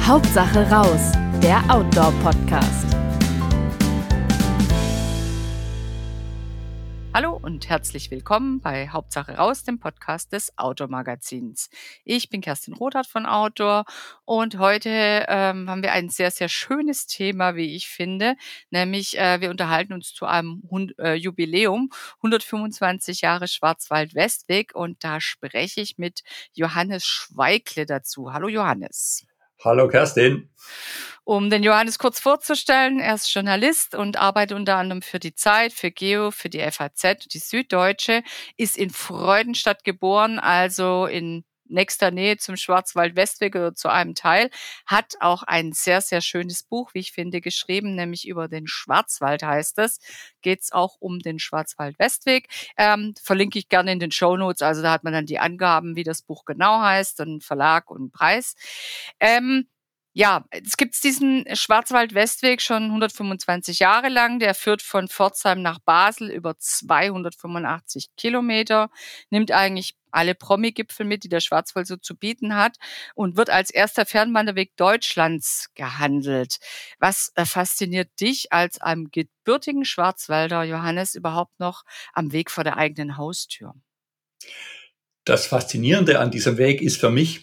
Hauptsache raus, der Outdoor-Podcast. Hallo und herzlich willkommen bei Hauptsache raus, dem Podcast des Outdoor-Magazins. Ich bin Kerstin Rothardt von Outdoor und heute haben wir ein sehr, sehr schönes Thema, wie ich finde, nämlich wir unterhalten uns zu einem Jubiläum, 125 Jahre Schwarzwald-Westweg, und da spreche ich mit Johannes Schweigle dazu. Hallo Johannes. Hallo Kerstin. Um den Johannes kurz vorzustellen, er ist Journalist und arbeitet unter anderem für die Zeit, für Geo, für die FAZ, die Süddeutsche, ist in Freudenstadt geboren, also in nächster Nähe zum Schwarzwald-Westweg oder zu einem Teil, hat auch ein sehr, sehr schönes Buch, wie ich finde, geschrieben, nämlich über den Schwarzwald heißt es. Geht es auch um den Schwarzwald-Westweg. Verlinke ich gerne in den Shownotes, also da hat man dann die Angaben, wie das Buch genau heißt, und Verlag und Preis. Ja, es gibt diesen Schwarzwald-Westweg schon 125 Jahre lang. Der führt von Pforzheim nach Basel über 285 Kilometer, nimmt eigentlich alle Promi-Gipfel mit, die der Schwarzwald so zu bieten hat, und wird als erster Fernwanderweg Deutschlands gehandelt. Was fasziniert dich als einem gebürtigen Schwarzwälder, Johannes, überhaupt noch am Weg vor der eigenen Haustür? Das Faszinierende an diesem Weg ist für mich,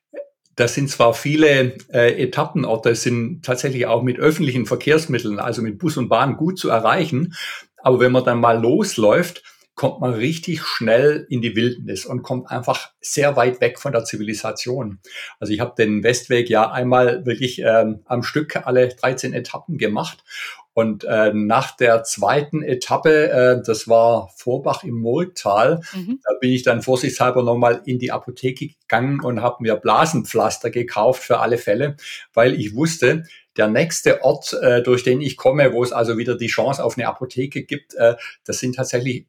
das sind zwar viele Etappenorte, sind tatsächlich auch mit öffentlichen Verkehrsmitteln, also mit Bus und Bahn gut zu erreichen. Aber wenn man dann mal losläuft, kommt man richtig schnell in die Wildnis und kommt einfach sehr weit weg von der Zivilisation. Also ich habe den Westweg ja einmal wirklich am Stück alle 13 Etappen gemacht. Und nach der zweiten Etappe, das war Vorbach im Murgtal, da bin ich dann vorsichtshalber nochmal in die Apotheke gegangen und habe mir Blasenpflaster gekauft für alle Fälle, weil ich wusste, der nächste Ort, durch den ich komme, wo es also wieder die Chance auf eine Apotheke gibt, das sind tatsächlich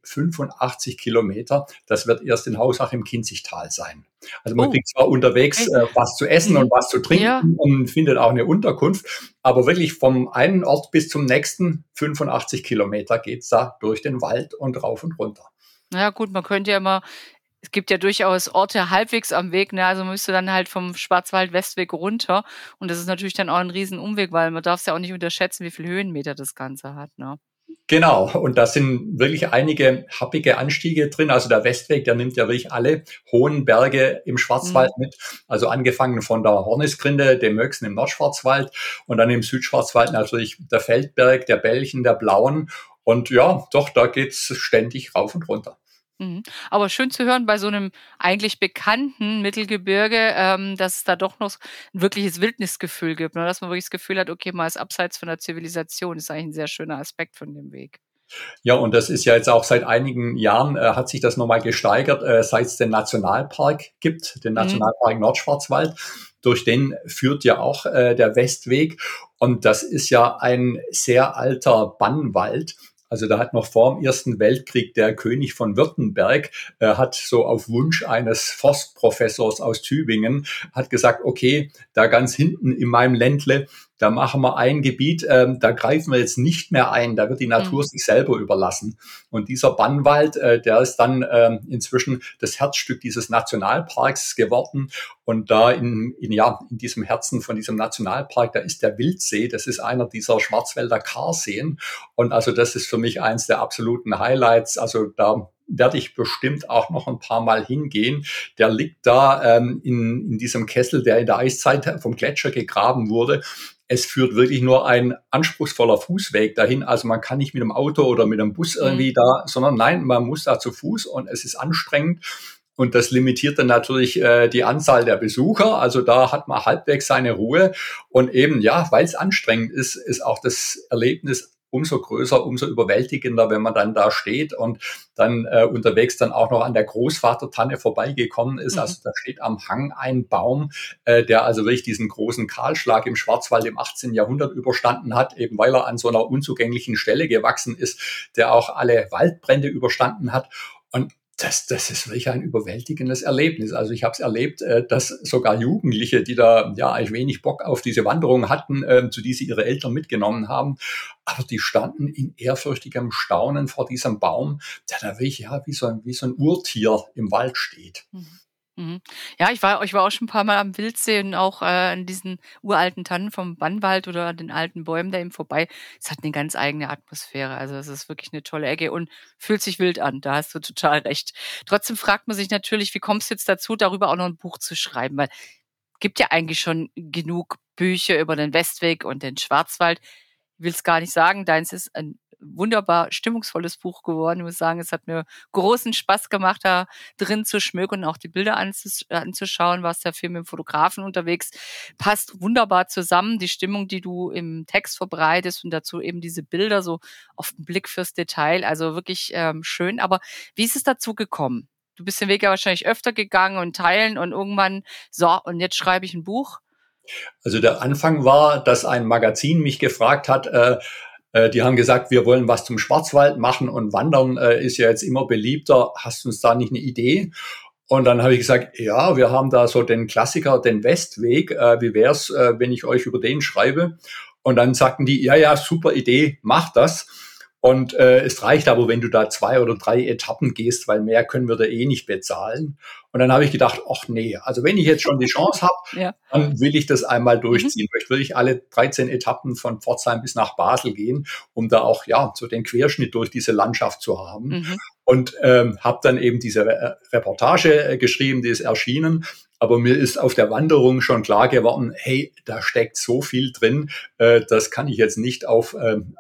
85 Kilometer. Das wird erst in Hausach im Kinzigtal sein. Also man kriegt zwar unterwegs was zu essen und was zu trinken und findet auch eine Unterkunft, aber wirklich vom einen Ort bis zum nächsten 85 Kilometer geht's da durch den Wald und rauf und runter. Na gut, man könnte ja immer, es gibt ja durchaus Orte halbwegs am Weg, ne? Also man müsste dann halt vom Schwarzwald-Westweg runter, und das ist natürlich dann auch ein Riesenumweg, weil man darf es ja auch nicht unterschätzen, wie viel Höhenmeter das Ganze hat, ne? Genau, und da sind wirklich einige happige Anstiege drin. Also der Westweg, der nimmt ja wirklich alle hohen Berge im Schwarzwald mit. Also angefangen von der Hornisgrinde, dem Möxen im Nordschwarzwald, und dann im Südschwarzwald natürlich der Feldberg, der Belchen, der Blauen. Und ja, doch, da geht's ständig rauf und runter. Aber schön zu hören bei so einem eigentlich bekannten Mittelgebirge, dass es da doch noch ein wirkliches Wildnisgefühl gibt, ne? Dass man wirklich das Gefühl hat, okay, man ist abseits von der Zivilisation. Ist eigentlich ein sehr schöner Aspekt von dem Weg. Ja, und das ist ja jetzt auch seit einigen Jahren, hat sich das nochmal gesteigert, seit es den Nationalpark gibt, den Nationalpark Nordschwarzwald. Durch den führt ja auch der Westweg. Und das ist ja ein sehr alter Bannwald. Also da hat noch vor dem Ersten Weltkrieg der König von Württemberg, hat so auf Wunsch eines Forstprofessors aus Tübingen, hat gesagt, okay, da ganz hinten in meinem Ländle, da machen wir ein Gebiet, da greifen wir jetzt nicht mehr ein, da wird die Natur sich selber überlassen. Und dieser Bannwald, der ist dann inzwischen das Herzstück dieses Nationalparks geworden. Und da in diesem Herzen von diesem Nationalpark, da ist der Wildsee, das ist einer dieser Schwarzwälder Karseen. Und also das ist für mich eins der absoluten Highlights. Also da werde ich bestimmt auch noch ein paar Mal hingehen. Der liegt da in diesem Kessel, der in der Eiszeit vom Gletscher gegraben wurde. Es führt wirklich nur ein anspruchsvoller Fußweg dahin. Also man kann nicht mit dem Auto oder mit dem Bus irgendwie da, sondern nein, man muss da zu Fuß, und es ist anstrengend. Und das limitiert dann natürlich die Anzahl der Besucher. Also da hat man halbwegs seine Ruhe. Und eben, ja, weil es anstrengend ist, ist auch das Erlebnis umso größer, umso überwältigender, wenn man dann da steht und dann unterwegs dann auch noch an der Großvatertanne vorbeigekommen ist. Also da steht am Hang ein Baum, der also wirklich diesen großen Kahlschlag im Schwarzwald im 18. Jahrhundert überstanden hat, eben weil er an so einer unzugänglichen Stelle gewachsen ist, der auch alle Waldbrände überstanden hat. Und das ist wirklich ein überwältigendes Erlebnis. Also ich habe es erlebt, dass sogar Jugendliche, die da ja eigentlich wenig Bock auf diese Wanderung hatten, zu die sie ihre Eltern mitgenommen haben, aber die standen in ehrfürchtigem Staunen vor diesem Baum, der da wirklich wie so ein Urtier im Wald steht. Mhm. Ja, ich war auch schon ein paar Mal am Wildsee und auch, an diesen uralten Tannen vom Bannwald oder an den alten Bäumen da eben vorbei. Es hat eine ganz eigene Atmosphäre. Also, es ist wirklich eine tolle Ecke und fühlt sich wild an. Da hast du total recht. Trotzdem fragt man sich natürlich, wie kommst du jetzt dazu, darüber auch noch ein Buch zu schreiben? Weil gibt ja eigentlich schon genug Bücher über den Westweg und den Schwarzwald. Ich will es gar nicht sagen, deins ist ein wunderbar stimmungsvolles Buch geworden. Ich muss sagen, es hat mir großen Spaß gemacht, da drin zu schmökern und auch die Bilder anzuschauen. Warst ja viel mit dem Fotografen unterwegs. Passt wunderbar zusammen, die Stimmung, die du im Text verbreitest und dazu eben diese Bilder so auf den Blick fürs Detail. Also wirklich schön. Aber wie ist es dazu gekommen? Du bist den Weg ja wahrscheinlich öfter gegangen und teilen und irgendwann, so, und jetzt schreibe ich ein Buch. Also der Anfang war, dass ein Magazin mich gefragt hat, die haben gesagt, wir wollen was zum Schwarzwald machen und Wandern ist ja jetzt immer beliebter. Hast du uns da nicht eine Idee? Und dann habe ich gesagt, ja, wir haben da so den Klassiker, den Westweg. Wie wär's, wenn ich euch über den schreibe? Und dann sagten die, ja, ja, super Idee, mach das. Und es reicht aber, wenn du da 2 oder 3 Etappen gehst, weil mehr können wir da eh nicht bezahlen. Und dann habe ich gedacht, ach nee, also wenn ich jetzt schon die Chance habe, Ja. dann will ich das einmal Mhm. durchziehen. Möchte wirklich alle 13 Etappen von Pforzheim bis nach Basel gehen, um da auch ja so den Querschnitt durch diese Landschaft zu haben. Mhm. Und habe dann eben diese Reportage geschrieben, die ist erschienen. Aber mir ist auf der Wanderung schon klar geworden, hey, da steckt so viel drin, das kann ich jetzt nicht auf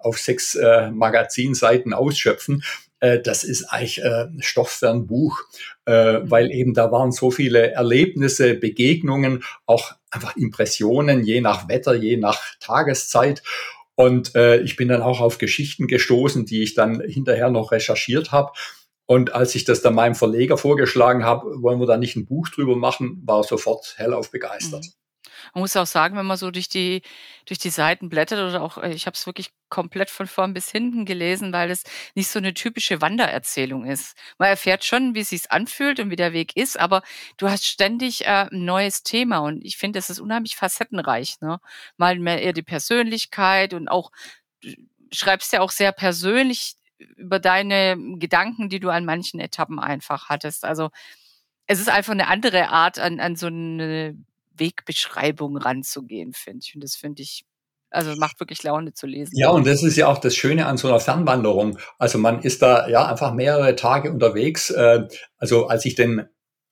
6 Magazinseiten ausschöpfen. Das ist eigentlich Stoff für ein Buch, weil eben da waren so viele Erlebnisse, Begegnungen, auch einfach Impressionen, je nach Wetter, je nach Tageszeit. Und ich bin dann auch auf Geschichten gestoßen, die ich dann hinterher noch recherchiert habe. Und als ich das dann meinem Verleger vorgeschlagen habe, wollen wir da nicht ein Buch drüber machen, war er sofort hellauf begeistert. Mhm. Man muss auch sagen, wenn man so durch die Seiten blättert oder auch ich habe es wirklich komplett von vorn bis hinten gelesen, weil es nicht so eine typische Wandererzählung ist. Man erfährt schon, wie es sich anfühlt und wie der Weg ist, aber du hast ständig, 'n neues Thema und ich finde, das ist unheimlich facettenreich, ne? Mal mehr eher die Persönlichkeit und auch du schreibst ja auch sehr persönlich über deine Gedanken, die du an manchen Etappen einfach hattest. Also, es ist einfach eine andere Art, an so eine Wegbeschreibung ranzugehen, finde ich. Und das finde ich also, macht wirklich Laune zu lesen. Ja, und das ist ja auch das Schöne an so einer Fernwanderung. Also man ist da ja einfach mehrere Tage unterwegs. Also als ich den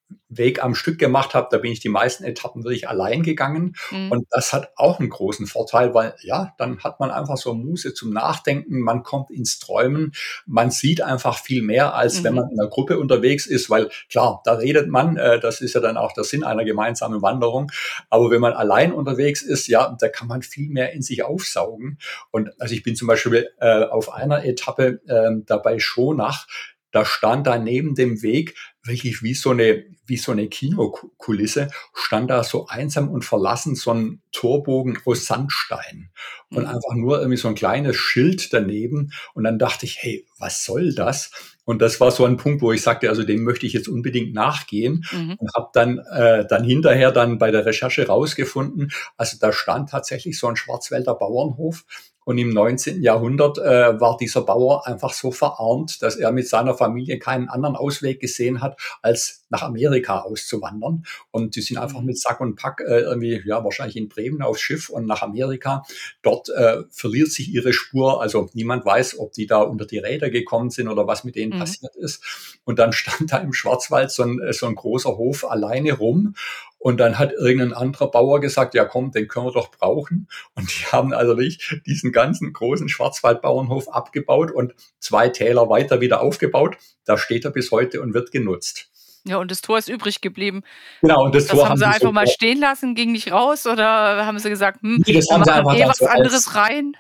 Weg am Stück gemacht habe, da bin ich die meisten Etappen wirklich allein gegangen. Mhm, Und das hat auch einen großen Vorteil, weil ja, dann hat man einfach so Muße zum Nachdenken, man kommt ins Träumen, man sieht einfach viel mehr, als wenn mhm, man in einer Gruppe unterwegs ist, weil klar, da redet man, das ist ja dann auch der Sinn einer gemeinsamen Wanderung. Aber wenn man allein unterwegs ist, ja, da kann man viel mehr in sich aufsaugen. Und also ich bin zum Beispiel auf einer Etappe dabei Schonach, da stand da neben dem Weg wirklich wie so eine Kinokulisse, stand da so einsam und verlassen so ein Torbogen aus Sandstein und mhm, einfach nur irgendwie so ein kleines Schild daneben. Und dann dachte ich, hey, was soll das? Und das war so ein Punkt, wo ich sagte, also dem möchte ich jetzt unbedingt nachgehen mhm, und habe dann hinterher dann bei der Recherche rausgefunden, also da stand tatsächlich so ein Schwarzwälder Bauernhof und im 19. Jahrhundert war dieser Bauer einfach so verarmt, dass er mit seiner Familie keinen anderen Ausweg gesehen hat, als nach Amerika auszuwandern. Und die sind einfach mhm, mit Sack und Pack irgendwie, ja, wahrscheinlich in Bremen aufs Schiff und nach Amerika. Dort verliert sich ihre Spur. Also niemand weiß, ob die da unter die Räder gekommen sind oder was mit denen mhm. passiert ist. Und dann stand da im Schwarzwald so ein großer Hof alleine rum. Und dann hat irgendein anderer Bauer gesagt, ja komm, den können wir doch brauchen. Und die haben also wirklich diesen ganzen großen Schwarzwaldbauernhof abgebaut und 2 Täler weiter wieder aufgebaut. Da steht er bis heute und wird genutzt. Ja, und das Tor ist übrig geblieben. Genau, und das Das Tor haben haben sie die einfach mal so, stehen lassen, ging nicht raus oder haben sie gesagt: „Hm, nee, das wir haben sie machen einfach eh dann was so anderes rein?“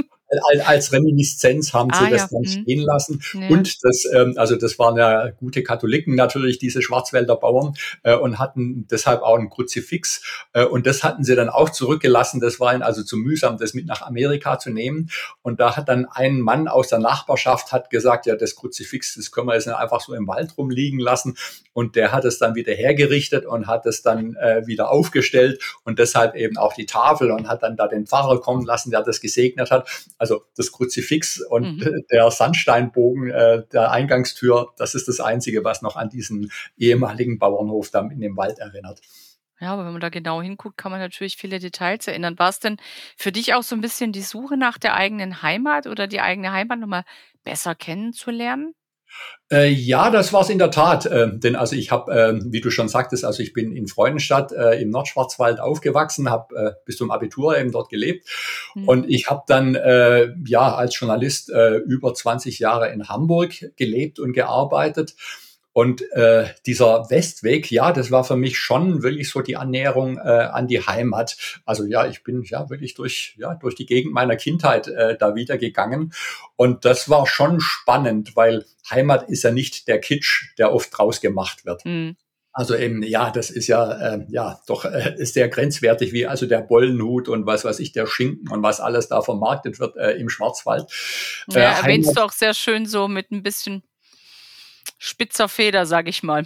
als Reminiszenz haben sie Ah das ja, dann mhm, stehen lassen. ja, Und also das waren ja gute Katholiken natürlich, diese Schwarzwälder Bauern, und hatten deshalb auch ein Kruzifix. Und das hatten sie dann auch zurückgelassen. Das war ihnen also zu mühsam, das mit nach Amerika zu nehmen. Und da hat dann ein Mann aus der Nachbarschaft hat gesagt, ja, das Kruzifix, das können wir jetzt nicht einfach so im Wald rumliegen lassen. Und der hat es dann wieder hergerichtet und hat es dann wieder aufgestellt und deshalb eben auch die Tafel und hat dann da den Pfarrer kommen lassen, der das gesegnet hat. Also das Kruzifix und Mhm. der Sandsteinbogen der Eingangstür, das ist das Einzige, was noch an diesen ehemaligen Bauernhof da in dem Wald erinnert. Ja, aber wenn man da genau hinguckt, kann man natürlich viele Details erinnern. War es denn für dich auch so ein bisschen die Suche nach der eigenen Heimat oder die eigene Heimat noch mal besser kennenzulernen? Ja, das war's in der Tat. Denn also ich habe, wie du schon sagtest, also ich bin in Freudenstadt im Nordschwarzwald aufgewachsen, habe bis zum Abitur eben dort gelebt. Mhm. Und ich habe dann ja als Journalist über 20 Jahre in Hamburg gelebt und gearbeitet. Und dieser Westweg, ja, das war für mich schon wirklich so die Annäherung an die Heimat. Also ja, ich bin ja wirklich durch die Gegend meiner Kindheit da wieder gegangen. Und das war schon spannend, weil Heimat ist ja nicht der Kitsch, der oft draus gemacht wird. Mhm. Also eben, ja, das ist ja doch ist sehr grenzwertig, wie also der Bollenhut und was weiß ich, der Schinken und was alles da vermarktet wird im Schwarzwald. Ja, erwähnst Heimat. du auch sehr schön so mit ein bisschen spitzer Feder, sage ich mal.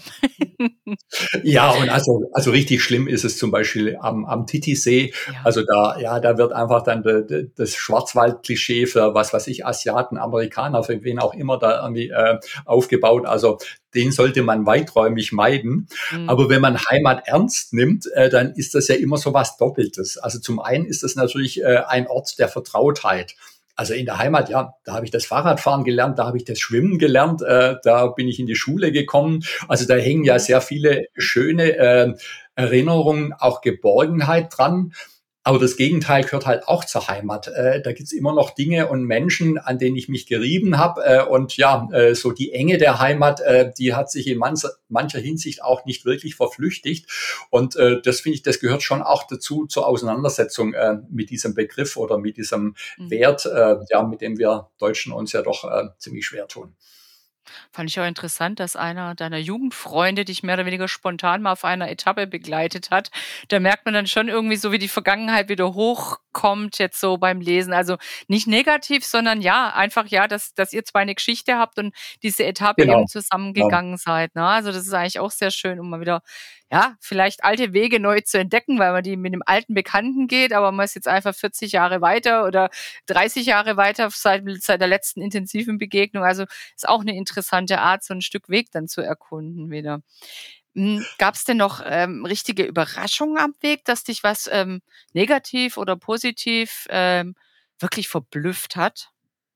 Ja, und also richtig schlimm ist es zum Beispiel am Titisee. Ja. Also da wird einfach dann das Schwarzwald-Klischee für was weiß ich, Asiaten, Amerikaner, für wen auch immer da irgendwie aufgebaut. Also den sollte man weiträumig meiden. Mhm. Aber wenn man Heimat ernst nimmt, dann ist das ja immer so was Doppeltes. Also zum einen ist das natürlich ein Ort der Vertrautheit. Also in der Heimat, ja, da habe ich das Fahrradfahren gelernt, da habe ich das Schwimmen gelernt, da bin ich in die Schule gekommen. Also da hängen ja Mhm. sehr viele schöne Erinnerungen, auch Geborgenheit dran. Aber das Gegenteil gehört halt auch zur Heimat. Da gibt's immer noch Dinge und Menschen, an denen ich mich gerieben habe. Und ja, so die Enge der Heimat, die hat sich in mancher Hinsicht auch nicht wirklich verflüchtigt. Und das finde ich, das gehört schon auch dazu zur Auseinandersetzung mit diesem Begriff oder mit diesem Mhm. Wert, ja, mit dem wir Deutschen uns ja doch ziemlich schwer tun. Fand ich auch interessant, dass einer deiner Jugendfreunde dich mehr oder weniger spontan mal auf einer Etappe begleitet hat. Da merkt man dann schon irgendwie so, wie die Vergangenheit wieder hochkommt jetzt so beim Lesen. Also, nicht negativ, sondern ja, einfach ja, dass ihr 2 'ne Geschichte habt und diese Etappe eben Genau. Genau. zusammengegangen seid, ne? Also, das ist eigentlich auch sehr schön, um mal wieder, ja, vielleicht alte Wege neu zu entdecken, weil man die mit dem alten Bekannten geht, aber man ist jetzt einfach 40 Jahre weiter oder 30 Jahre weiter seit der letzten intensiven Begegnung. Also, ist auch 'ne interessante Art, so 'n Stück Weg dann zu erkunden wieder. Gab's denn noch, richtige Überraschungen am Weg, dass dich was, negativ oder positiv, wirklich verblüfft hat?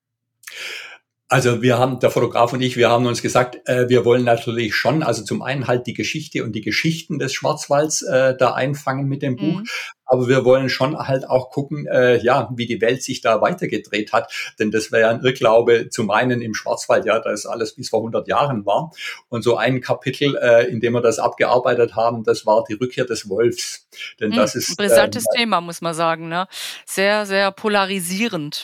Also der Fotograf und ich, wir haben uns gesagt, wir wollen natürlich schon, also zum einen halt die Geschichte und die Geschichten des Schwarzwalds da einfangen mit dem Buch, Mhm. aber wir wollen schon halt auch gucken, ja, wie die Welt sich da weitergedreht hat, denn das wäre ja ein Irrglaube, zum einen im Schwarzwald, ja, da ist alles bis vor 100 Jahren war, und so ein Kapitel, in dem wir das abgearbeitet haben, das war die Rückkehr des Wolfs, denn das 'N ist brisantes Thema, muss man sagen, ne? Sehr, sehr polarisierend.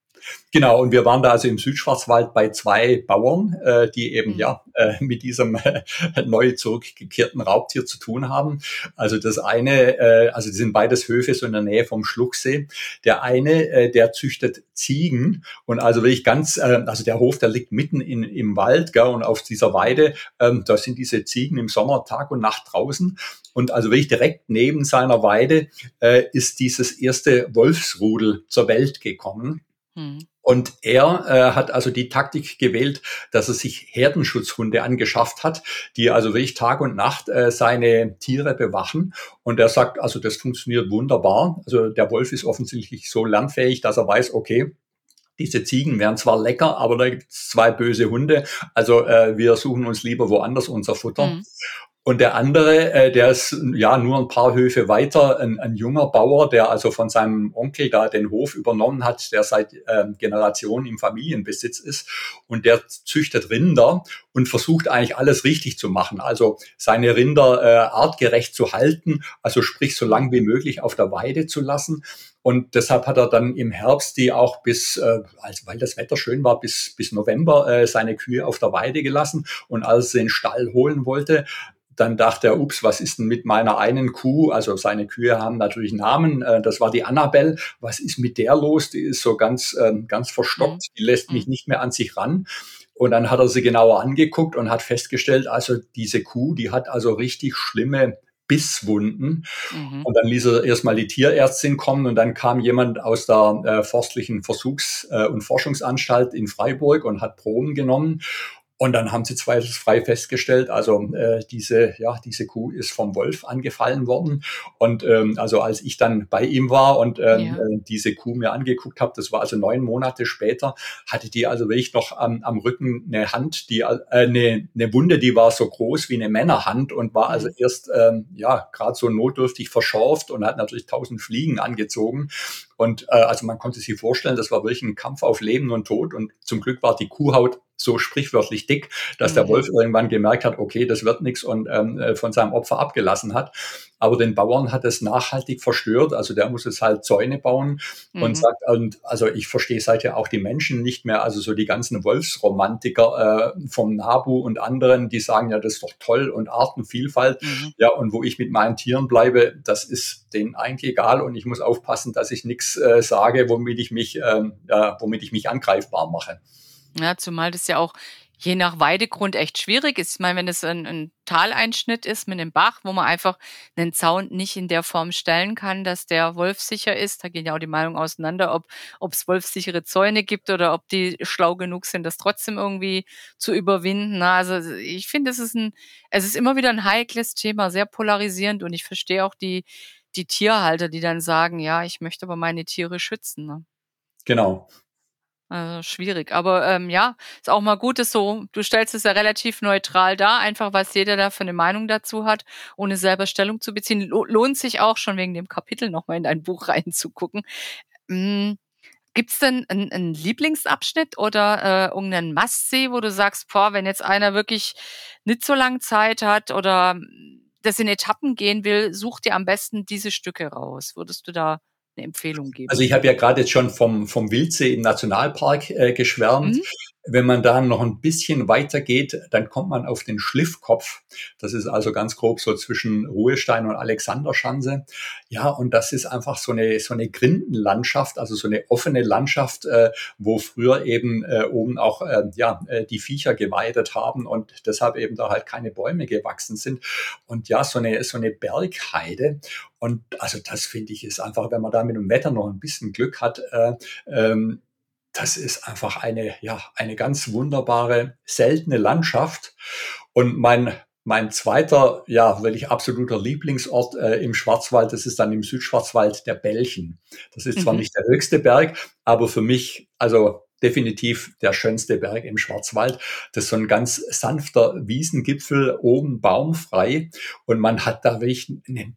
genau, und wir waren da also im Südschwarzwald bei 2 Bauern, die eben Mhm. ja mit diesem neu zurückgekehrten Raubtier zu tun haben. Also das eine, also die sind beides Höfe so in der Nähe vom Schluchsee. Der eine, der züchtet Ziegen und also wirklich ganz, also der Hof, der liegt mitten im Wald, gell, und auf dieser Weide, da sind diese Ziegen im Sommer Tag und Nacht draußen. Und also wirklich direkt neben seiner Weide ist dieses erste Wolfsrudel zur Welt gekommen. Mhm. Und er hat also die Taktik gewählt, dass er sich Herdenschutzhunde angeschafft hat, die also wirklich Tag und Nacht seine Tiere bewachen. Und er sagt, also das funktioniert wunderbar. Also der Wolf ist offensichtlich so lernfähig, dass er weiß, okay, diese Ziegen wären zwar lecker, aber da gibt es 2 böse Hunde. Also wir suchen uns lieber woanders unser Futter. Mhm. Und der andere, der ist ja nur ein paar Höfe weiter, ein junger Bauer, der also von seinem Onkel da den Hof übernommen hat, der seit Generationen im Familienbesitz ist. Und der züchtet Rinder und versucht eigentlich alles richtig zu machen. Also seine Rinder artgerecht zu halten, also sprich so Mhm. lang wie möglich auf der Weide zu lassen. Und deshalb hat er dann im Herbst die auch also weil das Wetter schön war, bis November seine Kühe auf der Weide gelassen. Und als er den Stall holen wollte, dann dachte er, ups, was ist denn mit meiner einen Kuh? Also seine Kühe haben natürlich Namen. Das war die Annabelle. Was ist mit der los? Die ist so ganz Mhm. verstockt. Die lässt mich Mhm. nicht mehr an sich ran. Und dann hat er sie genauer angeguckt und hat festgestellt, also diese Kuh, die hat also richtig schlimme Bisswunden. Mhm. Und dann ließ er erstmal die Tierärztin kommen und dann kam jemand aus der Forstlichen Versuchs- und Forschungsanstalt in Freiburg und hat Proben genommen. Und dann haben sie zweifelsfrei festgestellt, also diese Kuh ist vom Wolf angefallen worden. Und also als ich dann bei ihm war und Ja. diese Kuh mir angeguckt habe, das war also 9 Monate später, hatte die also wirklich noch am Rücken eine Hand, eine Wunde, die war so groß wie eine Männerhand und war also Mhm. erst gerade so notdürftig verschorft und hat natürlich 1000 Fliegen angezogen. Und also man konnte sich vorstellen, das war wirklich ein Kampf auf Leben und Tod. Und zum Glück war die Kuhhaut so sprichwörtlich dick, dass der Mhm. Wolf irgendwann gemerkt hat, okay, das wird nichts und von seinem Opfer abgelassen hat. Aber den Bauern hat es nachhaltig verstört. Also der muss jetzt halt Zäune bauen und Mhm. sagt, und also ich verstehe seither auch die Menschen nicht mehr, also so die ganzen Wolfsromantiker vom NABU und anderen, die sagen ja, das ist doch toll und Artenvielfalt. Mhm. Ja, und wo ich mit meinen Tieren bleibe, das ist denen eigentlich egal und ich muss aufpassen, dass ich nichts sage, womit ich mich angreifbar mache. Ja, zumal das ja auch je nach Weidegrund echt schwierig ist. Ich meine, wenn es ein Taleinschnitt ist mit 'nem Bach, wo man einfach einen Zaun nicht in der Form stellen kann, dass der wolfssicher ist, da gehen ja auch die Meinungen auseinander, ob es wolfssichere Zäune gibt oder ob die schlau genug sind, das trotzdem irgendwie zu überwinden, ne? Also, ich finde, es ist immer wieder ein heikles Thema, sehr polarisierend und ich verstehe auch die Tierhalter, die dann sagen: „Ja, ich möchte aber meine Tiere schützen“, ne? Genau. Schwierig. Aber, ja, ist auch mal gut, dass du stellst es ja relativ neutral dar, einfach was jeder da für 'ne Meinung dazu hat, ohne selber Stellung zu beziehen. Lohnt sich auch schon wegen dem Kapitel noch mal in dein Buch reinzugucken. Hm, gibt's denn 'n Lieblingsabschnitt oder, irgend 'nen Must-See, wo du sagst: „Boah, wenn jetzt einer wirklich nicht so lang Zeit hat oder das in Etappen gehen will, such dir am besten diese Stücke raus.“ Würdest du da 'ne Empfehlung Also geben? ich habe ja gerade jetzt schon vom Wildsee im Nationalpark geschwärmt. Mhm. Wenn man da noch ein bisschen weiter geht, dann kommt man auf den Schliffkopf. Das ist also ganz grob so zwischen Ruhestein und Alexanderschanze. Ja, und das ist einfach so eine Grindenlandschaft, also so eine offene Landschaft, wo früher eben oben auch die Viecher geweidet haben und deshalb eben da halt keine Bäume gewachsen sind. Und ja, so eine Bergheide. Und also das finde ich ist einfach, wenn man da mit dem Wetter noch ein bisschen Glück hat, das ist einfach eine ganz wunderbare, seltene Landschaft. Und mein zweiter, ja, wirklich absoluter Lieblingsort im Schwarzwald, das ist dann im Südschwarzwald der Belchen. Das ist zwar Mhm. nicht der höchste Berg, aber für mich, also definitiv der schönste Berg im Schwarzwald. Das ist so ein ganz sanfter Wiesengipfel, oben baumfrei und man hat da wirklich einen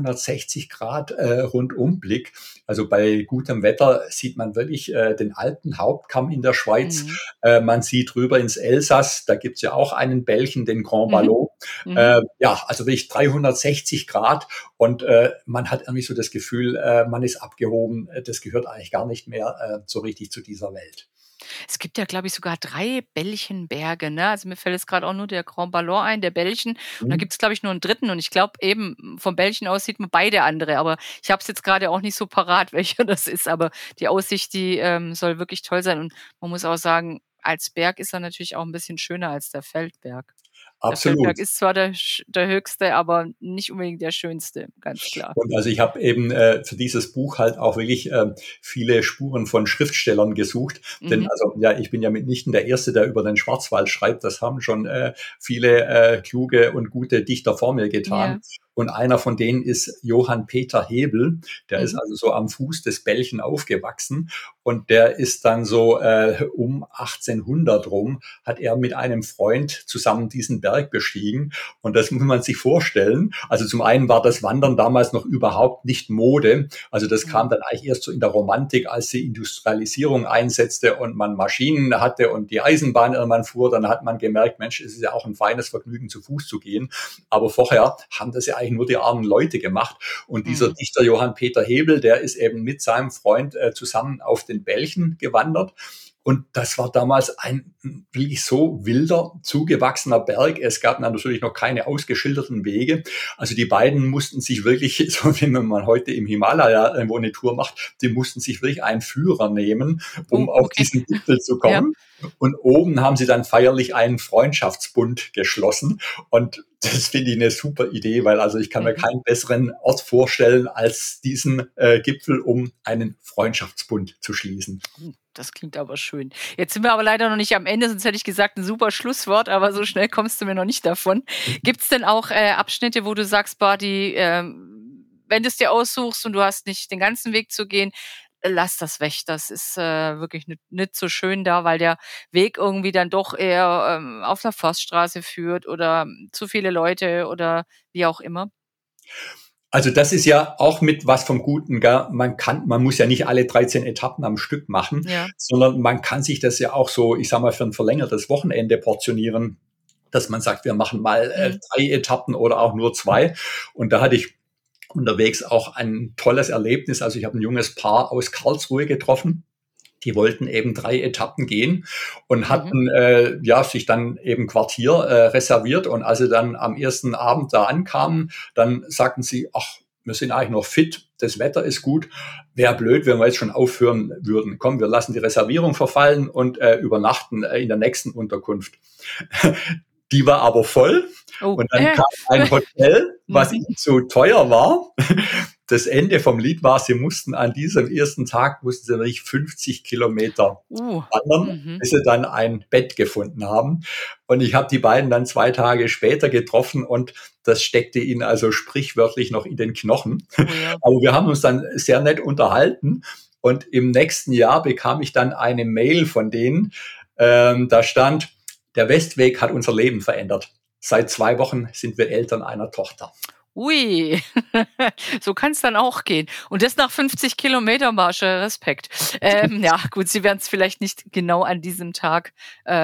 360 Grad Rundumblick. Also bei gutem Wetter sieht man wirklich den alten Hauptkamm in der Schweiz. Mhm. Man sieht rüber ins Elsass, da gibt's ja auch einen Belchen, den Grand Mhm. Ballon. Mhm. Ja, also wirklich 360 Grad und man hat irgendwie so das Gefühl, man ist abgehoben, das gehört eigentlich gar nicht mehr so richtig zu dieser Welt. Es gibt ja, glaube ich, sogar 3 Belchenberge, ne? Also, mir fällt jetzt grad auch nur der Grand Ballon ein, der Belchen. Und dann Mhm. gibt's, glaube ich, nur 'n dritten. Und ich glaube eben, vom Belchen aus sieht man beide andere, aber ich habe es jetzt grade auch nicht so parat, welcher das ist. Aber die Aussicht, die, soll wirklich toll sein. Und man muss auch sagen, als Berg ist er natürlich auch 'n bisschen schöner als der Feldberg. Der Absolut. Feldberg ist zwar der höchste, aber nicht unbedingt der schönste, ganz klar. Und also ich habe eben für dieses Buch halt auch wirklich viele Spuren von Schriftstellern gesucht. Denn Mhm. also ja, ich bin ja mitnichten der Erste, der über den Schwarzwald schreibt. Das haben schon viele kluge und gute Dichter vor mir getan. Ja. Und einer von denen ist Johann Peter Hebel. Der ist Mhm. also so am Fuß des Belchen aufgewachsen. Und der ist dann so um 1800 rum, hat er mit einem Freund zusammen diesen Berg bestiegen. Und das muss man sich vorstellen. Also zum einen war das Wandern damals noch überhaupt nicht Mode. Also das kam Mhm. dann eigentlich erst so in der Romantik, als die Industrialisierung einsetzte und man Maschinen hatte und die Eisenbahn irgendwann fuhr. Dann hat man gemerkt, Mensch, es ist ja auch ein feines Vergnügen, zu Fuß zu gehen. Aber vorher haben das ja eigentlich nur die armen Leute gemacht. Und dieser Mhm. Dichter Johann Peter Hebel, der ist eben mit seinem Freund zusammen auf den Belchen gewandert. Und das war damals ein wirklich so wilder, zugewachsener Berg. Es gab natürlich noch keine ausgeschilderten Wege. Also die beiden mussten sich wirklich, so wie man heute im Himalaya irgendwo eine Tour macht, die mussten sich wirklich einen Führer nehmen, um auf diesen Gipfel zu kommen. Ja. Und oben haben sie dann feierlich einen Freundschaftsbund geschlossen. Und das finde ich eine super Idee, weil also ich kann mir keinen besseren Ort vorstellen als diesen Gipfel, um einen Freundschaftsbund zu schließen. Das klingt aber schön. Jetzt sind wir aber leider noch nicht am Ende, sonst hätte ich gesagt, ein super Schlusswort, aber so schnell kommst du mir noch nicht davon. Gibt es denn auch Abschnitte, wo du sagst, Bardi, wenn du es dir aussuchst und du hast nicht den ganzen Weg zu gehen, lass das weg. Das ist wirklich nicht so schön da, weil der Weg irgendwie dann doch eher auf einer Forststraße führt oder zu viele Leute oder wie auch immer? Also das ist ja auch mit was vom Guten, gell? Man muss ja nicht alle 13 Etappen am Stück machen, sondern man kann sich das ja auch so, ich sag mal, für ein verlängertes Wochenende portionieren, dass man sagt, wir machen mal 3 Etappen oder auch nur 2. Und da hatte ich unterwegs auch ein tolles Erlebnis. Also ich habe ein junges Paar aus Karlsruhe getroffen. Die wollten eben 3 Etappen gehen und hatten sich dann eben Quartier reserviert. Und als sie dann am ersten Abend da ankamen, dann sagten sie, ach, wir sind eigentlich noch fit, das Wetter ist gut. Wäre blöd, wenn wir jetzt schon aufhören würden. Komm, wir lassen die Reservierung verfallen und übernachten in der nächsten Unterkunft. Die war aber voll. Und dann kam ein Hotel, was ihnen zu teuer war. Das Ende vom Lied war, sie mussten an diesem ersten Tag wirklich 50 Kilometer wandern, bis sie dann ein Bett gefunden haben. Und ich habe die beiden dann 2 Tage später getroffen und das steckte ihnen also sprichwörtlich noch in den Knochen. Aber wir haben uns dann sehr nett unterhalten und im nächsten Jahr bekam ich dann eine Mail von denen, da stand, der Westweg hat unser Leben verändert. Seit 2 Wochen sind wir Eltern einer Tochter. Ui, so kann es dann auch gehen. Und das nach 50 Kilometer Marsch, Respekt. Ja, gut, Sie werden es vielleicht nicht genau an diesem Tag.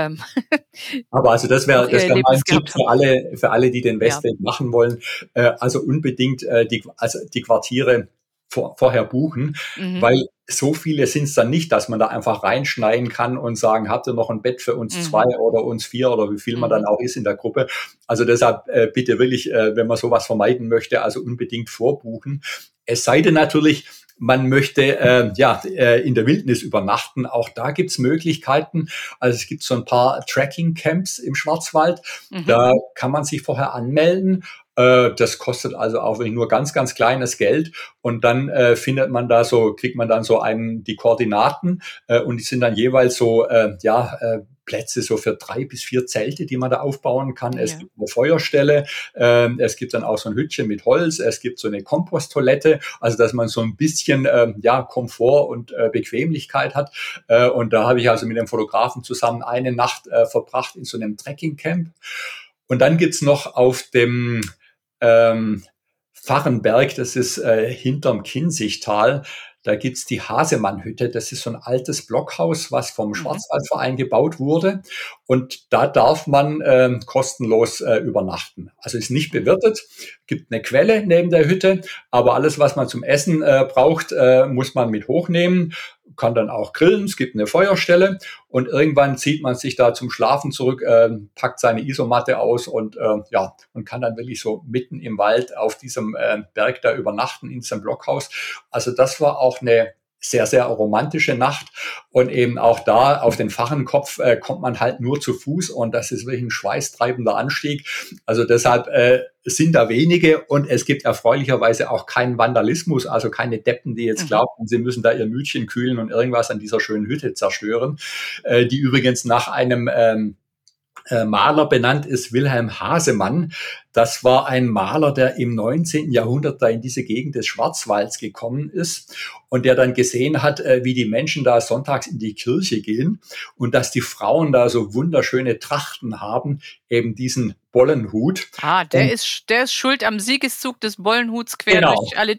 Aber also das wäre mal ein Tipp für alle, die den Westweg machen wollen. Also unbedingt die Quartiere vorher buchen, weil so viele sind es dann nicht, dass man da einfach reinschneiden kann und sagen, habt ihr noch ein Bett für uns 2 oder uns 4 oder wie viel man dann auch ist in der Gruppe. Also deshalb bitte wirklich, wenn man sowas vermeiden möchte, also unbedingt vorbuchen. Es sei denn natürlich, man möchte in der Wildnis übernachten. Auch da gibt's Möglichkeiten. Also es gibt so ein paar Trekking-Camps im Schwarzwald. Da kann man sich vorher anmelden. Das kostet also auch wirklich nur ganz, ganz kleines Geld. Und dann kriegt man dann so die Koordinaten und die sind dann jeweils so Plätze so für 3 bis 4 Zelte, die man da aufbauen kann. Es gibt eine Feuerstelle, es gibt dann auch so ein Hütchen mit Holz, es gibt so eine Komposttoilette, also dass man so ein bisschen Komfort und Bequemlichkeit hat. Und da habe ich also mit dem Fotografen zusammen eine Nacht verbracht in so einem Trekkingcamp. Und dann gibt's noch auf dem Fachenberg, das ist hinterm Kinzigtal, da gibt's die Hasemann-Hütte. Das ist so ein altes Blockhaus, was vom Schwarzwaldverein gebaut wurde. Und da darf man kostenlos übernachten. Also ist nicht bewirtet, gibt eine Quelle neben der Hütte, aber alles, was man zum Essen braucht, muss man mit hochnehmen. Kann dann auch grillen, es gibt eine Feuerstelle und irgendwann zieht man sich da zum Schlafen zurück, packt seine Isomatte aus und kann dann wirklich so mitten im Wald auf diesem Berg da übernachten in diesem Blockhaus. Also das war auch eine sehr, sehr romantische Nacht und eben auch da auf den Fachenkopf kommt man halt nur zu Fuß und das ist wirklich ein schweißtreibender Anstieg. Also deshalb sind da wenige und es gibt erfreulicherweise auch keinen Vandalismus, also keine Deppen, die jetzt glauben, sie müssen da ihr Mütchen kühlen und irgendwas an dieser schönen Hütte zerstören, die übrigens nach einem Maler benannt ist, Wilhelm Hasemann. Das war ein Maler, der im 19. Jahrhundert da in diese Gegend des Schwarzwalds gekommen ist und der dann gesehen hat, wie die Menschen da sonntags in die Kirche gehen und dass die Frauen da so wunderschöne Trachten haben, eben diesen Bollenhut. Der ist schuld am Siegeszug des Bollenhuts quer durch alle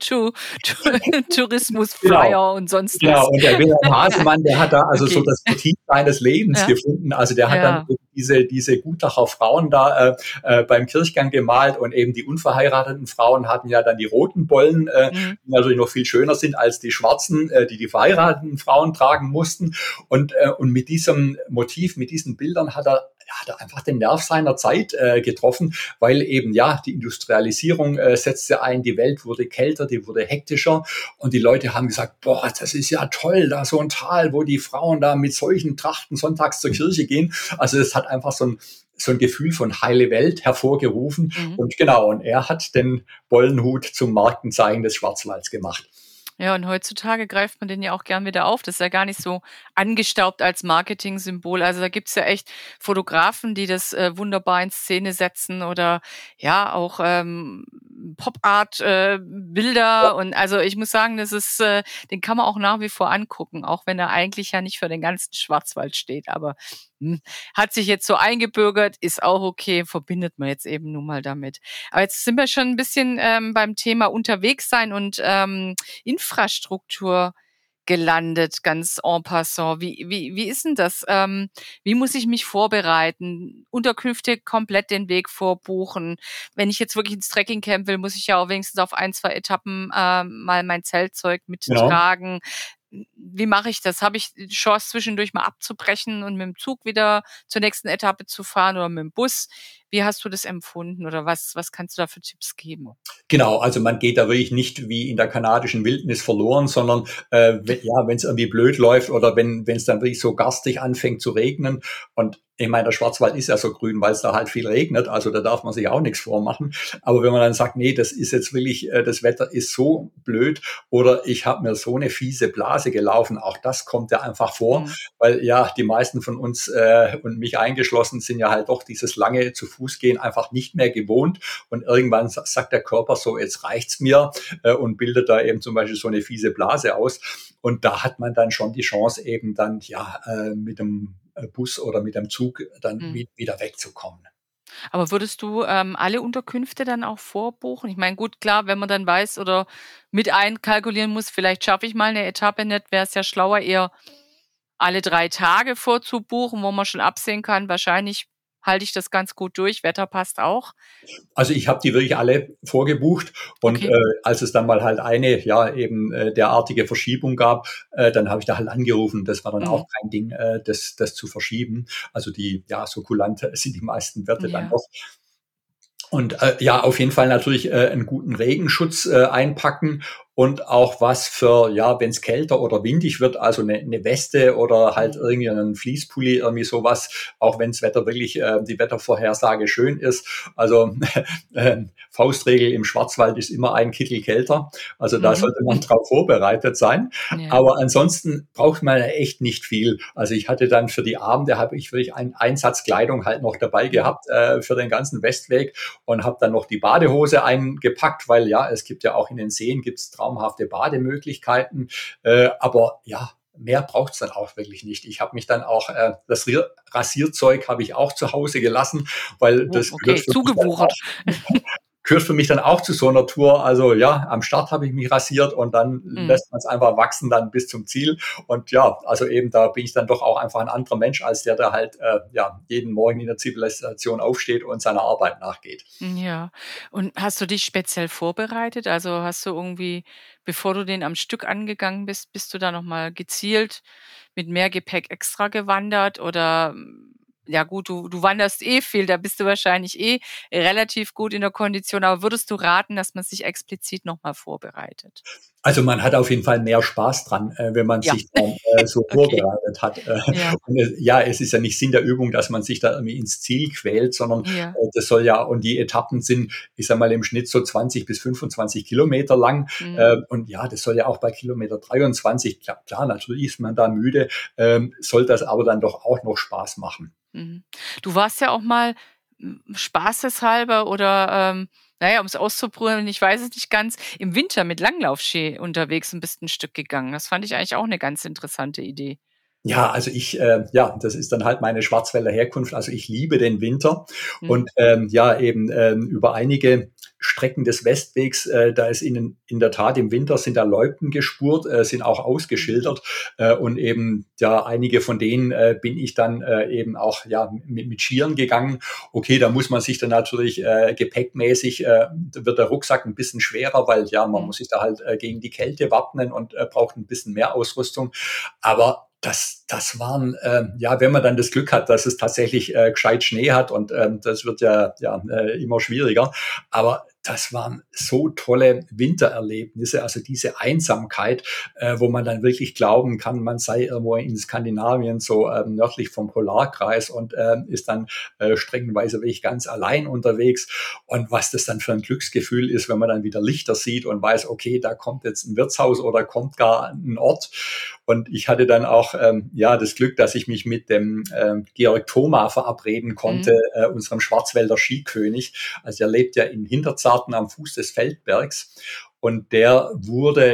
Tourismusflyer und sonst was. Genau, und der Wilhelm Hasemann, der hat da also so das Motiv seines Lebens gefunden. Also der hat dann diese Gutacher Frauen da beim Kirchgang gemalt gemalt und eben die unverheirateten Frauen hatten ja dann die roten Bollen, Mhm. die natürlich noch viel schöner sind als die schwarzen, die verheirateten Frauen tragen mussten. Und mit diesem Motiv, mit diesen Bildern hat er einfach den Nerv seiner Zeit getroffen, weil eben ja die Industrialisierung setzte ein, die Welt wurde kälter, die wurde hektischer und die Leute haben gesagt, boah, das ist ja toll, da so ein Tal, wo die Frauen da mit solchen Trachten sonntags zur Kirche gehen. Also es hat einfach so ein Gefühl von heile Welt hervorgerufen. Mhm. Und genau, und er hat den Bollenhut zum Markenzeichen des Schwarzwalds gemacht. Ja, und heutzutage greift man den ja auch gern wieder auf. Das ist ja gar nicht so angestaubt als Marketing-Symbol. Also da gibt's ja echt Fotografen, die das wunderbar in Szene setzen oder ja auch Pop-Art Bilder. Und also ich muss sagen, das ist, den kann man auch nach wie vor angucken, auch wenn er eigentlich ja nicht für den ganzen Schwarzwald steht. Aber hat sich jetzt so eingebürgert, ist auch okay, verbindet man jetzt eben nun mal damit. Aber jetzt sind wir schon ein bisschen beim Thema unterwegs sein und Infrastruktur gelandet, ganz en passant. Wie ist denn das? Wie muss ich mich vorbereiten? Unterkünfte komplett den Weg vorbuchen. Wenn ich jetzt wirklich ins Trekkingcamp will, muss ich ja auch wenigstens auf 1, 2 Etappen mal mein Zeltzeug Genau. mittragen. Wie mache ich das? Habe ich die Chance, zwischendurch mal abzubrechen und mit dem Zug wieder zur nächsten Etappe zu fahren oder mit dem Bus? Wie hast du das empfunden oder was kannst du da für Tipps geben? Genau, also man geht da wirklich nicht wie in der kanadischen Wildnis verloren, sondern wenn es irgendwie blöd läuft oder wenn es dann wirklich so garstig anfängt zu regnen und ich meine, der Schwarzwald ist ja so grün, weil es da halt viel regnet, also da darf man sich auch nichts vormachen. Aber wenn man dann sagt, nee, das ist jetzt wirklich, das Wetter ist so blöd oder ich habe mir so eine fiese Blase gelaufen, auch das kommt ja einfach vor, Mhm. weil ja die meisten von uns und mich eingeschlossen sind ja halt doch dieses lange zu Fuß gehen einfach nicht mehr gewohnt und irgendwann sagt der Körper so, jetzt reicht's mir und bildet da eben zum Beispiel so eine fiese Blase aus. Und da hat man dann schon die Chance eben dann ja mit dem Bus oder mit dem Zug dann Mhm. wieder wegzukommen. Aber würdest du alle Unterkünfte dann auch vorbuchen? Ich meine, gut, klar, wenn man dann weiß oder mit einkalkulieren muss, vielleicht schaffe ich mal eine Etappe nicht, wäre es ja schlauer, eher alle 3 Tage vorzubuchen, wo man schon absehen kann, wahrscheinlich halte ich das ganz gut durch, Wetter passt auch. Also ich habe die wirklich alle vorgebucht und Okay. als es dann mal halt eine ja eben derartige Verschiebung gab, dann habe ich da halt angerufen. Das war dann auch Mhm. kein Ding, das zu verschieben. Also die ja so kulant sind die meisten Werte dann Ja. doch. Und ja, auf jeden Fall natürlich einen guten Regenschutz einpacken und auch was für, ja, wenn es kälter oder windig wird, also eine Weste oder halt Mhm. irgendwie einen Fließpulli, irgendwie sowas, auch wenn das Wetter wirklich, die Wettervorhersage schön ist. Also Faustregel im Schwarzwald ist immer ein Kittel kälter. Also da Mhm. sollte man drauf vorbereitet sein. Ja. Aber ansonsten braucht man echt nicht viel. Also ich hatte dann für die Abende, habe ich wirklich einen Einsatz Kleidung halt noch dabei Mhm. gehabt für den ganzen Westweg und habe dann noch die Badehose eingepackt, weil ja, es gibt ja auch in den Seen gibt's traumhafte Bademöglichkeiten, aber ja, mehr braucht's dann auch wirklich nicht. Ich habe mich dann auch, das Rasierzeug habe ich auch zu Hause gelassen, weil Oh, das okay, zugewuchert. gehört für mich dann auch zu so einer Tour. Also ja, am Start habe ich mich rasiert und dann Mhm. lässt man es einfach wachsen dann bis zum Ziel. Und ja, also eben da bin ich dann doch auch einfach ein anderer Mensch als der, der halt ja jeden Morgen in der Zivilisation aufsteht und seiner Arbeit nachgeht. Ja. Und hast du dich speziell vorbereitet? Also, hast du irgendwie, bevor du den am Stück angegangen bist du da noch mal gezielt mit mehr Gepäck extra gewandert oder ja gut, du wanderst eh viel, da bist du wahrscheinlich eh relativ gut in der Kondition, aber würdest du raten, dass man sich explizit noch mal vorbereitet? Also man hat auf jeden Fall mehr Spaß dran, wenn man Ja, sich dann so okay. vorbereitet hat. Ja, Und ja, es ist ja nicht Sinn der Übung, dass man sich da irgendwie ins Ziel quält, sondern ja. das soll ja, und die Etappen sind, ich sag mal, im Schnitt so 20 bis 25 Kilometer lang. Mhm. Und ja, das soll ja auch bei Kilometer 23, klar, natürlich ist man da müde, soll das aber dann doch auch noch Spaß machen. Mhm. Du warst ja auch mal, spaßeshalber oder, na ja, um's auszuprobieren, ich weiß es nicht ganz, im Winter mit Langlaufski unterwegs und bist 'n Stück gegangen. Das fand ich eigentlich auch 'ne ganz interessante Idee. Ja, also ja, das ist dann halt meine Schwarzwälder Herkunft. Also ich liebe den Winter Mhm. und ja, eben über einige Strecken des Westwegs, da ist in der Tat im Winter sind da Loipen gespurt, sind auch ausgeschildert und eben ja einige von denen bin ich dann eben auch ja mit Skiern gegangen. Okay, da muss man sich dann natürlich gepäckmäßig wird der Rucksack ein bisschen schwerer, weil ja man muss sich da halt gegen die Kälte wappnen und braucht ein bisschen mehr Ausrüstung. Aber das waren, ja, wenn man dann das Glück hat, dass es tatsächlich gescheit Schnee hat und das wird ja immer schwieriger. Aber das waren so tolle Wintererlebnisse, also diese Einsamkeit, wo man dann wirklich glauben kann, man sei irgendwo in Skandinavien so nördlich vom Polarkreis und ist dann streckenweise wirklich ganz allein unterwegs. Und was das dann für ein Glücksgefühl ist, wenn man dann wieder Lichter sieht und weiß, okay, da kommt jetzt ein Wirtshaus oder kommt gar ein Ort. Und ich hatte dann auch ja das Glück, dass ich mich mit dem Georg Thoma verabreden konnte, unserem Schwarzwälder Skikönig. Also er lebt ja in Hinterzarten am Fuß des Feldbergs. Und der wurde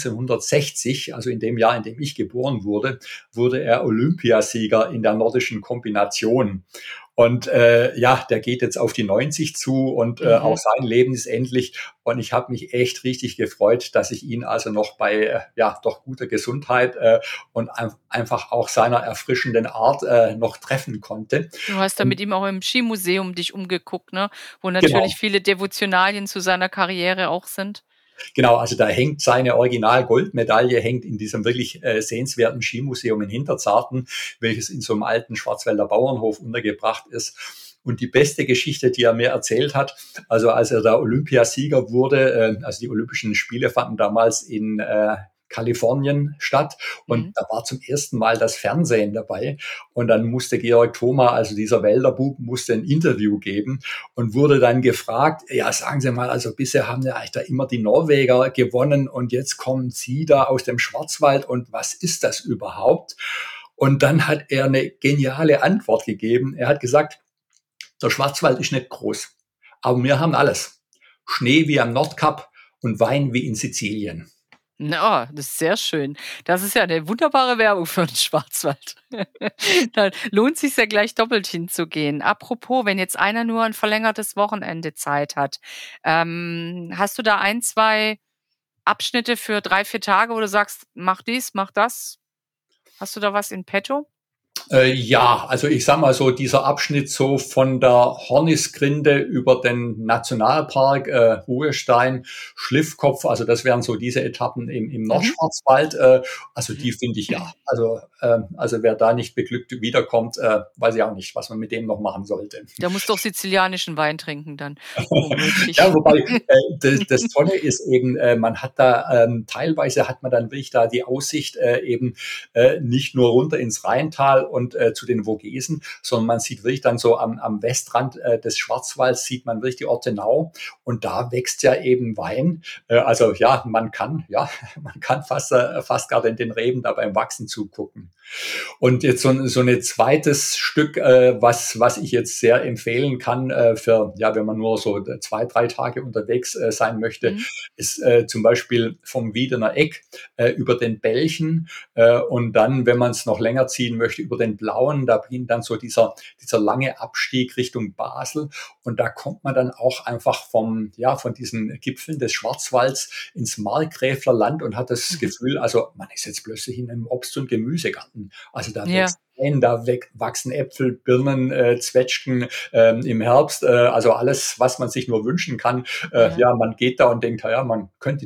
1960, also in dem Jahr, in dem ich geboren wurde, wurde er Olympiasieger in der nordischen Kombination. Und ja, der geht jetzt auf die 90 zu und auch sein Leben ist endlich. Und ich habe mich echt richtig gefreut, dass ich ihn also noch bei ja doch guter Gesundheit und einfach auch seiner erfrischenden Art noch treffen konnte. Du hast da mit ihm auch im Skimuseum dich umgeguckt, ne? Wo Genau. natürlich viele Devotionalien zu seiner Karriere auch sind. Genau, also da hängt seine Original-Goldmedaille hängt in diesem wirklich sehenswerten Skimuseum in Hinterzarten, welches in so einem alten Schwarzwälder Bauernhof untergebracht ist. Und die beste Geschichte, die er mir erzählt hat, also als er da Olympiasieger wurde, also die Olympischen Spiele fanden damals in Kalifornien statt und da war zum ersten Mal das Fernsehen dabei und dann musste Georg Thoma, also dieser Wälderbub, musste ein Interview geben und wurde dann gefragt, ja sagen Sie mal, also bisher haben ja eigentlich da immer die Norweger gewonnen und jetzt kommen Sie da aus dem Schwarzwald und was ist das überhaupt? Und dann hat er eine geniale Antwort gegeben. Er hat gesagt, der Schwarzwald ist nicht groß, aber wir haben alles. Schnee wie am Nordkap und Wein wie in Sizilien. Na, das ist sehr schön. Das ist ja eine wunderbare Werbung für den Schwarzwald. Da lohnt sich's ja gleich doppelt hinzugehen. Apropos, wenn jetzt einer nur ein verlängertes Wochenende Zeit hat, hast du da 1, 2 Abschnitte für 3, 4 Tage, wo du sagst: „Mach dies, mach das?“ Hast du da was in petto? Ja, also ich sag mal so, dieser Abschnitt so von der Hornisgrinde über den Nationalpark, Ruhestein, Schliffkopf, also das wären so diese Etappen im Mhm. Nordschwarzwald, also die finde ich ja. Also wer da nicht beglückt wiederkommt, weiß ich auch nicht, was man mit dem noch machen sollte. Der muss doch sizilianischen Wein trinken dann, womöglich. Ja, wobei das Tolle ist eben, man hat da teilweise hat man dann wirklich da die Aussicht eben nicht nur runter ins Rheintal und zu den Vogesen, sondern man sieht wirklich dann so am Westrand des Schwarzwalds sieht man wirklich die Ortenau und da wächst ja eben Wein. Also ja, man kann fast gar den Reben da beim Wachsen zugucken. Und jetzt so ein zweites Stück, was ich jetzt sehr empfehlen kann für, ja, wenn man nur so 2, 3 Tage unterwegs sein möchte, Mhm. ist zum Beispiel vom Wiedener Eck über den Belchen und dann, wenn man es noch länger ziehen möchte, über den Blauen, da beginnt dann so dieser lange Abstieg Richtung Basel und da kommt man dann auch einfach von diesen Gipfeln des Schwarzwalds ins Markgräfler Land und hat das Mhm. Gefühl, also man ist jetzt plötzlich in einem Obst- und Gemüsegarten. Also da Ja. wächst Wein, wachsen Äpfel, Birnen, Zwetschgen im Herbst, also alles, was man sich nur wünschen kann. Ja. Ja, man geht da und denkt, ja, man könnte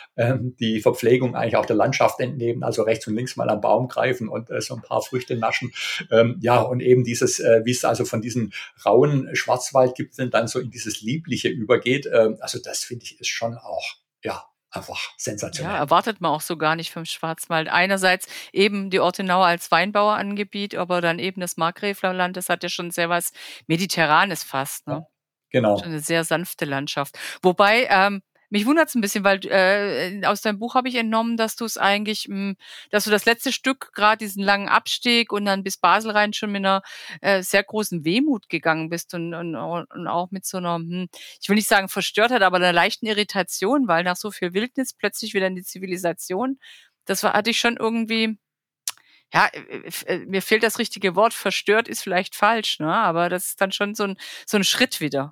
die Verpflegung eigentlich auch der Landschaft entnehmen, also rechts und links mal am Baum greifen und so ein paar Früchte naschen. Ja, und eben dieses, wie es also von diesen rauen Schwarzwaldgipfeln dann so in dieses Liebliche übergeht, also das finde ich ist schon auch, ja, einfach Ja, sensationell. erwartet man auch so gar nicht vom Schwarzwald. Einerseits eben die Ortenau als Weinbauerngebiet, aber dann eben das Markgräflerland, das hat ja schon sehr was Mediterranes fast, Ja, ne? Schon genau. 'ne sehr sanfte Landschaft. Wobei, mich wundert's 'n bisschen, weil, aus deinem Buch habe ich entnommen, dass du's eigentlich dass du das letzte Stück grad diesen langen Abstieg und dann bis Basel rein schon mit 'ner, sehr großen Wehmut gegangen bist und auch mit so 'ner, ich will nicht sagen Verstörtheit, aber 'ner leichten Irritation, weil nach so viel Wildnis plötzlich wieder in die Zivilisation, das war hatte ich schon irgendwie ja, mir fehlt das richtige Wort, verstört ist vielleicht falsch, ne, aber das ist dann schon so 'n Schritt wieder.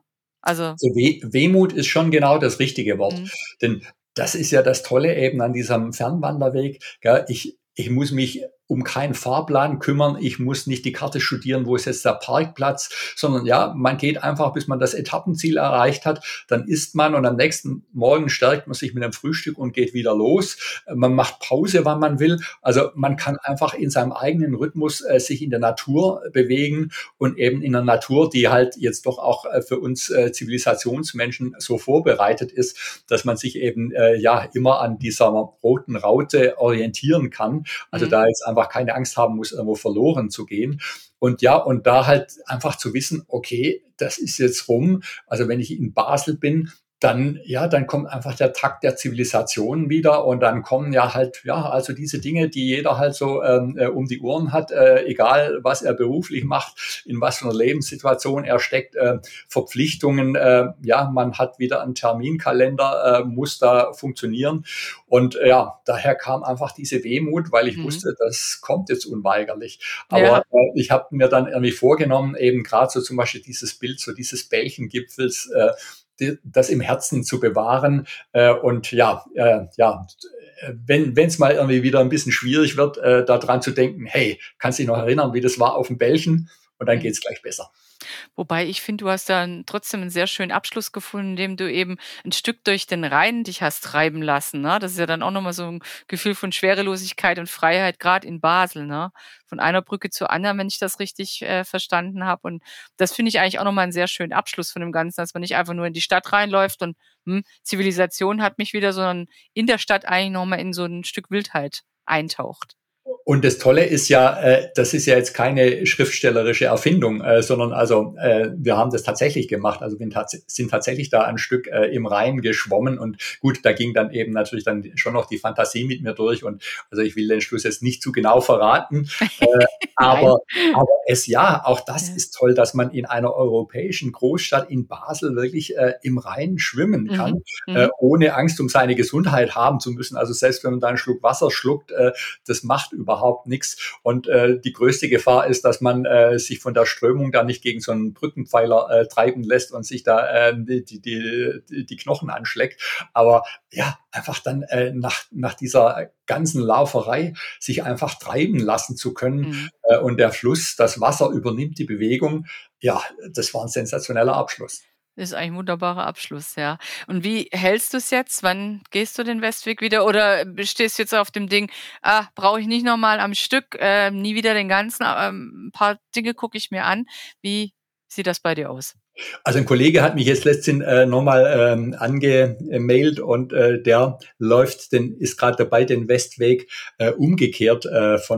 Also, So Wehmut ist schon genau das richtige Wort. mhm, Denn das ist ja das Tolle eben an diesem Fernwanderweg. Gell? Ich muss mich um keinen Fahrplan kümmern. Ich muss nicht die Karte studieren, wo ist jetzt der Parkplatz, sondern ja, man geht einfach, bis man das Etappenziel erreicht hat. Dann isst man und am nächsten Morgen stärkt man sich mit einem Frühstück und geht wieder los. Man macht Pause, wann man will. Also man kann einfach in seinem eigenen Rhythmus sich in der Natur bewegen und eben in der Natur, die halt jetzt doch auch für uns Zivilisationsmenschen so vorbereitet ist, dass man sich eben ja immer an dieser roten Raute orientieren kann. Also mhm, da jetzt einfach keine Angst haben muss, irgendwo verloren zu gehen. Und ja, und da halt einfach zu wissen, okay, das ist jetzt rum. Also wenn ich in Basel bin, dann, ja, dann kommt einfach der Takt der Zivilisation wieder und dann kommen ja halt, ja, also diese Dinge, die jeder halt so um die Ohren hat, egal was er beruflich macht, in was für einer Lebenssituation er steckt, Verpflichtungen, ja, man hat wieder einen Terminkalender, muss da funktionieren und ja, daher kam einfach diese Wehmut, weil ich mhm. wusste, das kommt jetzt unweigerlich. Aber Ja, ich habe mir dann irgendwie vorgenommen, eben gerade so zum Beispiel dieses Bild, so dieses Bällchengipfels, das im Herzen zu bewahren. Und ja, wenn es mal irgendwie wieder ein bisschen schwierig wird, daran zu denken, hey, kannst du dich noch erinnern, wie das war auf dem Bällchen? Und dann mhm. geht's gleich besser. Wobei ich finde, du hast da 'n trotzdem einen sehr schönen Abschluss gefunden, indem du eben ein Stück durch den Rhein dich hast treiben lassen, ne? Das ist ja dann auch noch mal so ein Gefühl von Schwerelosigkeit und Freiheit, gerade in Basel, ne? Von einer Brücke zur anderen, wenn ich das richtig, verstanden habe. Und das finde ich eigentlich auch noch mal 'n sehr schönen Abschluss von dem Ganzen, dass man nicht einfach nur in die Stadt reinläuft und, Zivilisation hat mich wieder, sondern in der Stadt eigentlich noch mal in so ein Stück Wildheit eintaucht. Und das Tolle ist ja, das ist ja jetzt keine schriftstellerische Erfindung, sondern also wir haben das tatsächlich gemacht. Also sind tatsächlich da ein Stück im Rhein geschwommen und gut, da ging dann eben natürlich dann schon noch die Fantasie mit mir durch und also ich will den Schluss jetzt nicht zu genau verraten, äh, Nein. aber es ja, auch das Ja. ist toll, dass man in einer europäischen Großstadt in Basel wirklich im Rhein schwimmen Mhm. kann, Mhm. ohne Angst um seine Gesundheit haben zu müssen. Also selbst wenn man da einen Schluck Wasser schluckt, das macht überhaupt nichts. Und die größte Gefahr ist, dass man sich von der Strömung da nicht gegen so einen Brückenpfeiler treiben lässt und sich da die Knochen anschlägt. Aber ja, einfach dann nach dieser ganzen Lauferei sich einfach treiben lassen zu können. Mhm. Und der Fluss, das Wasser übernimmt die Bewegung. Ja, das war ein sensationeller Abschluss. Ist eigentlich 'n wunderbarer Abschluss, ja. Und wie hältst du's jetzt? Wann gehst du den Westweg wieder oder stehst du jetzt auf dem Ding: „Ah, brauche ich nicht noch mal am Stück, nie wieder den ganzen, 'n paar Dinge gucke ich mir an.“ Wie sieht das bei dir aus? Also ein Kollege hat mich jetzt letztens nochmal angemailt und der ist gerade dabei, den Westweg umgekehrt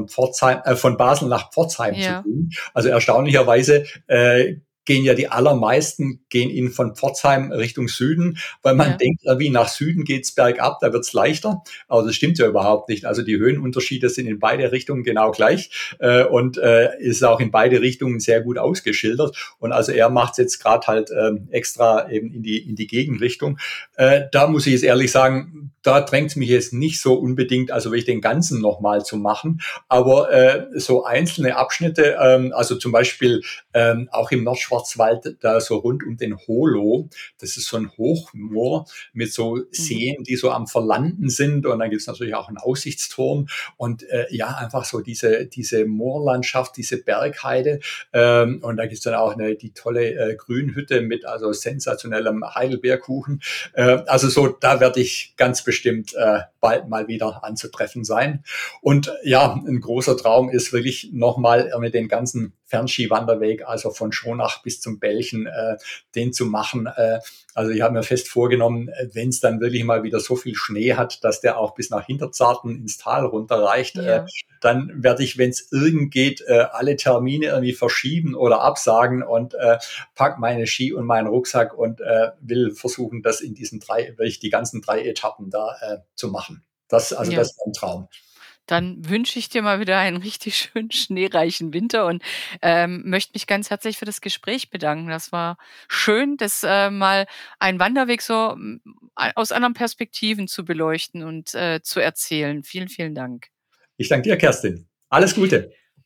von Basel nach Pforzheim zu Ja, tun. Also erstaunlicherweise gehen ja die allermeisten gehen in von Pforzheim Richtung Süden, weil man ja. denkt, wie nach Süden geht's bergab, da wird's leichter. Aber das stimmt ja überhaupt nicht. Also die Höhenunterschiede sind in beide Richtungen genau gleich und ist auch in beide Richtungen sehr gut ausgeschildert. Und also er macht es jetzt gerade halt extra eben in die Gegenrichtung. Da muss ich jetzt ehrlich sagen, da drängt es mich jetzt nicht so unbedingt, also wirklich den ganzen nochmal zu machen. Aber so einzelne Abschnitte, also zum Beispiel auch im Nordschwarzwald, da so rund um den Holo, das ist so ein Hochmoor mit so Mhm. Seen, die so am Verlanden sind. Und dann gibt es natürlich auch einen Aussichtsturm. Und ja, einfach so diese Moorlandschaft, diese Bergheide. Und da gibt's dann auch die tolle Grünhütte mit also sensationellem Heidelbeerkuchen. Also so, da werde ich ganz bestimmt bald mal wieder anzutreffen sein. Und ja, ein großer Traum ist wirklich nochmal mit den ganzen Fernskiwanderweg, also von Schonach bis zum Bälchen, den zu machen. Also ich habe mir fest vorgenommen, wenn es dann wirklich mal wieder so viel Schnee hat, dass der auch bis nach Hinterzarten ins Tal runterreicht, Ja. dann werde ich, wenn es irgend geht, alle Termine irgendwie verschieben oder absagen und pack meine Ski und meinen Rucksack und will versuchen, das in diesen wirklich die ganzen 3 Etappen da zu machen. Das Ja. ist ein Traum. Dann wünsche ich dir mal wieder einen richtig schönen schneereichen Winter und, möchte mich ganz herzlich für das Gespräch bedanken. Das war schön, das, mal einen Wanderweg so, aus anderen Perspektiven zu beleuchten und, zu erzählen. Vielen, vielen Dank. Ich danke dir, Kerstin. Alles Gute.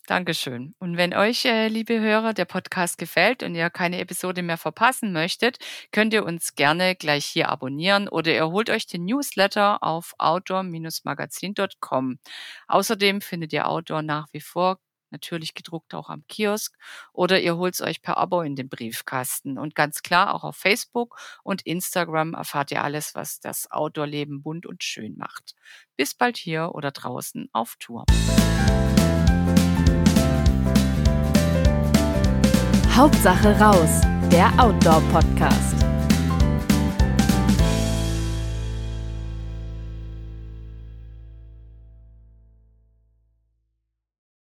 Dankeschön. Und wenn euch, liebe Hörer, der Podcast gefällt und ihr keine Episode mehr verpassen möchtet, könnt ihr uns gerne gleich hier abonnieren oder ihr holt euch den Newsletter auf outdoor-magazin.com. Außerdem findet ihr Outdoor nach wie vor natürlich gedruckt auch am Kiosk oder ihr holt es euch per Abo in den Briefkasten. Und ganz klar, auch auf Facebook und Instagram erfahrt ihr alles, was das Outdoor-Leben bunt und schön macht. Bis bald hier oder draußen auf Tour. Hauptsache raus, der Outdoor-Podcast.